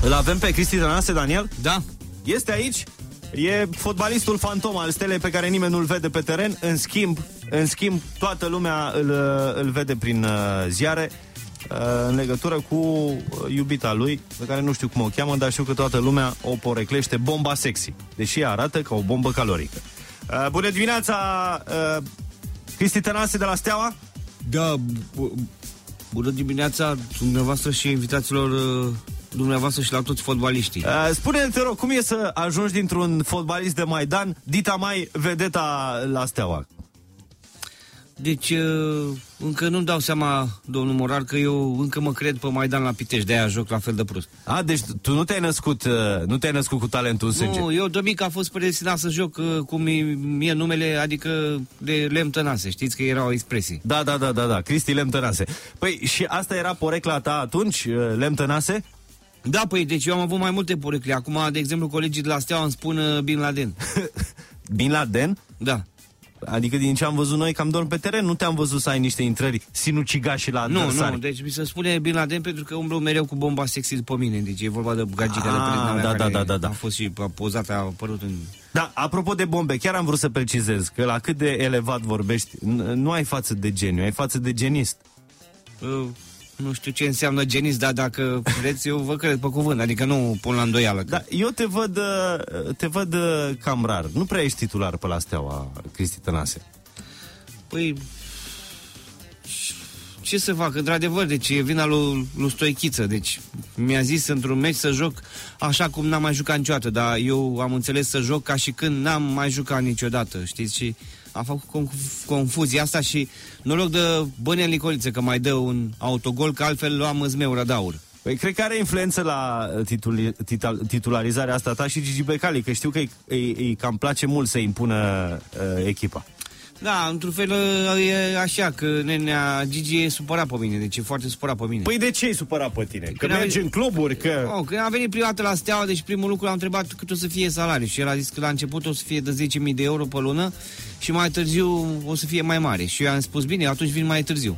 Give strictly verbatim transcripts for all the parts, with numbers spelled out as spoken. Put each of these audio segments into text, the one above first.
Îl avem pe Cristi Tănase, Daniel? Da. Este aici? E fotbalistul fantom al Stelei pe care nimeni nu-l vede pe teren. În schimb, în schimb toată lumea îl, îl vede prin uh, ziare uh, în legătură cu iubita lui, pe care nu știu cum o cheamă, dar știu că toată lumea o poreclește bomba sexy, deși ea arată ca o bombă calorică. Uh, bună dimineața, uh, Cristi Tănase de la Steaua? Da, bună dimineața dumneavoastră și invitaților dumneavoastră și la toți fotbaliștii. Uh, spune-ne, te rog, cum e să ajungi dintr-un fotbalist de Maidan, dita mai vedeta la Steaua? Deci, încă nu-mi dau seama, domnul Morar, că eu încă mă cred pe Maidan la Pitești, de-aia joc la fel de prost. A, deci tu nu te-ai născut, nu te-ai născut cu talentul în sânge. Nu, eu de mic a fost predestinat să joc cum e mie numele, adică de Lemn Tănase, știți că era o expresie. Da, da, da, da, da, Cristi Lemn Tănase. Păi și asta era porecla ta atunci, Lemn Tănase? Da, păi, deci eu am avut mai multe porecle. Acum, de exemplu, colegii de la Steaua îmi spun Bin Laden. Bin Laden? Da. Adică din ce am văzut noi, cam dorm pe teren, nu te-am văzut să ai niște intrări sinucigași la adversari. Nu, nu, deci mi se spune Bin Laden pentru că umblu mereu cu bomba sexy după mine. Deci e vorba de gagica de prietena mea, da, care da, da, da. a fost și pozat, a apărut în... Da, apropo de bombe, chiar am vrut să precizez că la cât de elevat vorbești, nu ai față de geniu, ai față de genist. Uh, nu știu ce înseamnă genist, dar dacă vreți, eu vă cred pe cuvânt, adică nu pun la îndoială. Că... Da, eu te văd, te văd cam rar. Nu prea ești titular pe la Steaua, Cristi Tănase. Păi, ce să fac? Într-adevăr, deci e vina lui, lui Stoichiță. Deci mi-a zis într-un meci să joc așa cum n-am mai jucat niciodată, dar eu am înțeles să joc ca și când n-am mai jucat niciodată, știți? Și a făcut conf- confuzia asta și noroc de Bănel Nicoliță că mai dă un autogol, că altfel luam Zmeu Rădaur. Păi cred că are influență la titul, titul, titularizarea asta ta și Gigi Becali, că știu că îi, îi, îi cam place mult să impună uh, echipa. Da, într-un fel e așa, că nenea Gigi e supărat pe mine, deci e foarte supărat pe mine. Păi de ce e supărat pe tine? Că când mergi venit... în cluburi, că... Oh, când am venit prima dată la Steaua, deci primul lucru am întrebat cât o să fie salariul și el a zis că la început o să fie de zece mii de euro pe lună și mai târziu o să fie mai mare. Și eu am spus, bine, atunci vin mai târziu.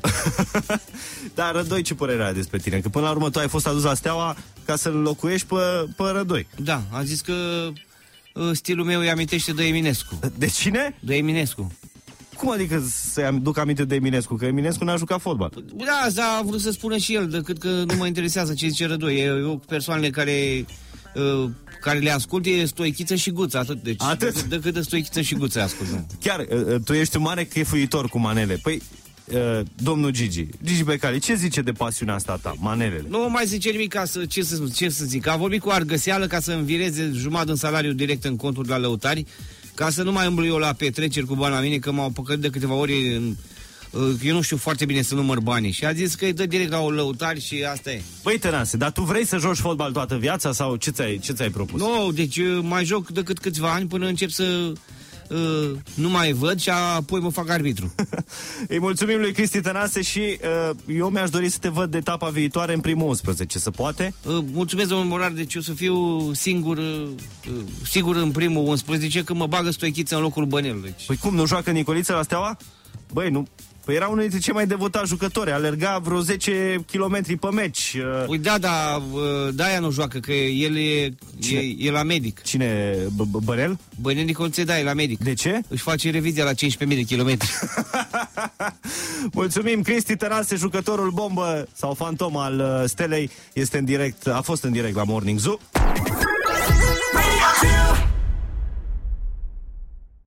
Dar Rădoi ce părere are despre tine? Că până la urmă tu ai fost adus la Steaua ca să-l locuiești pe, pe Rădoi. Da, a zis că uh, stilul meu îi amintește de Eminescu. De cine? De Eminescu. Cum adică să-i aduc aminte de Eminescu? Că Eminescu n-a jucat fotbal. Da, asta a vrut să spună și el, decât că nu mă interesează ce zice Rădoi. Eu persoanele care, uh, care le ascult e Stoichiță și Guță, atât. Deci, atât? Decât, decât de Stoichiță și Guță ascult. Nu. Chiar, uh, tu ești un mare chefuitor cu manele. Păi, uh, domnul Gigi, Gigi Becali, ce zice de pasiunea asta ta, manelele? Nu mai zice nimic, ca să, ce, să, ce să zic. A vorbit cu Argăseală ca să învireze jumătate în salariu direct în conturi la lăutari, ca să nu mai umblu eu la petreceri cu bani la mine, că m-au păcălit de câteva ori în, eu nu știu foarte bine să număr banii. Și a zis că îi dă direct la o lăutari și asta e. Băi, Tănase, dar tu vrei să joci fotbal toată viața sau ce ți-ai, ce ți-ai propus? Nu, deci mai joc decât câțiva ani până încep să uh, nu mai văd și apoi mă fac arbitru. Îi mulțumim lui Cristi Tănase și uh, eu mi-aș dori să te văd de etapa viitoare în primul unsprezece. Se poate? Uh, mulțumesc, domnul Morar, deci eu să fiu singur, uh, sigur în primul unsprezece, că mă bagă Stoichiță în locul Bănelului. Păi cum, nu joacă Nicoliță la Steaua? Băi, nu... Păi era unul dintre cei mai devotați jucători, alerga vreo zece kilometri pe meci. Păi da, da, de-aia nu joacă, că el e, e, e la medic. Cine? Bănel? Bănel Nicoliță, da, e la medic. De ce? Își face revizia la cincisprezece mii de kilometri. Mulțumim, Cristi Tănase, jucătorul bombă sau fantom al Stelei, este în direct, a fost în direct la Morning Zoo.